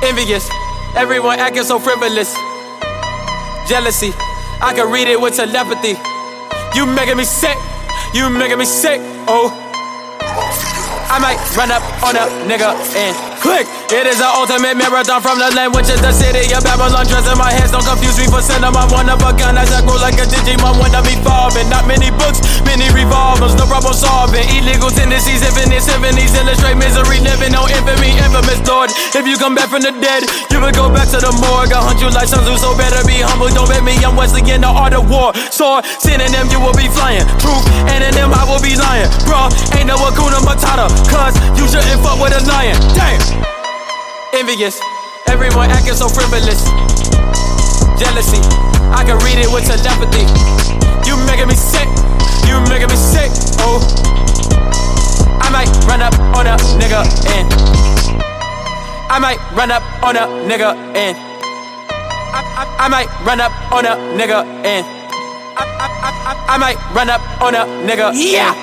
Envious, everyone acting so frivolous. Jealousy, I can read it with telepathy. You making me sick, you making me sick, oh. I might run up on a nigga and click. It is an ultimate marathon from the land, which is the city of Babylon. Dress in my hands, don't confuse me for cinema. One of a gun as I grow like a Digimon when I'm evolving. Not many books, many revolvers, no problem solving. Illegal tendencies, infinite symphonies, illustrate misery, living on infamy, infamous Lord. If you come back from the dead, you would go back to the morgue. I'll hunt you like Sun Tzu, so better be humble. Don't bet me, I'm Wesley in the art of war. Sword, synonym, you will be flying. Truth, anonym, I will be lying. Bruh, ain't no Hakuna Matata, cause you shouldn't fuck with a lion. Damn. Envious, everyone acting so frivolous. Jealousy, I can read it with telepathy. You making me sick, you making me sick, oh. I might run up on a nigga and I might run up on a nigga and I might run up on a nigga and I might run up on a nigga, yeah.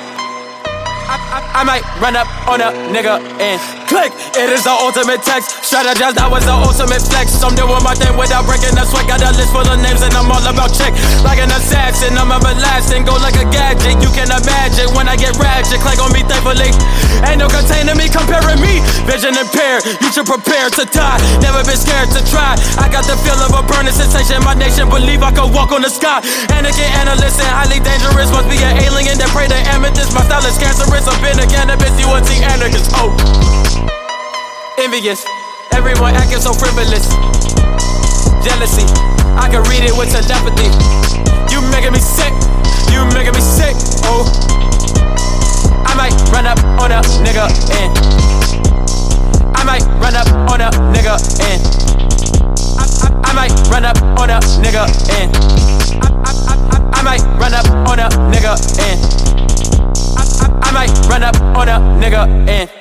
I might run up on a nigga and click. It is the ultimate text. Strategize, that was the ultimate flex. I'm doing my thing without breaking the sweat. Got a list full of names and I'm all about check. Like an assassin, I'm everlasting. Go like a gadget, you can imagine. When I get ratchet, click on me thankfully. Ain't no containing me, comparing me. Vision impaired, you should prepare to die. Never been scared to try. I got the feel of a burning sensation. My nation believe I could walk on the sky. Anakin, analyst, and highly dangerous. Must be an alien that pray to amethyst. My style is cancerous. I've been a cannabis, you a tea anarchist, oh. Envious, everyone acting so frivolous. Jealousy, I can read it with telepathy. You making me sick, you making me sick, oh. I might run up on a nigga and I might run up on a nigga and I might run up on a nigga and I might run up on a nigga and I might run up on a nigga and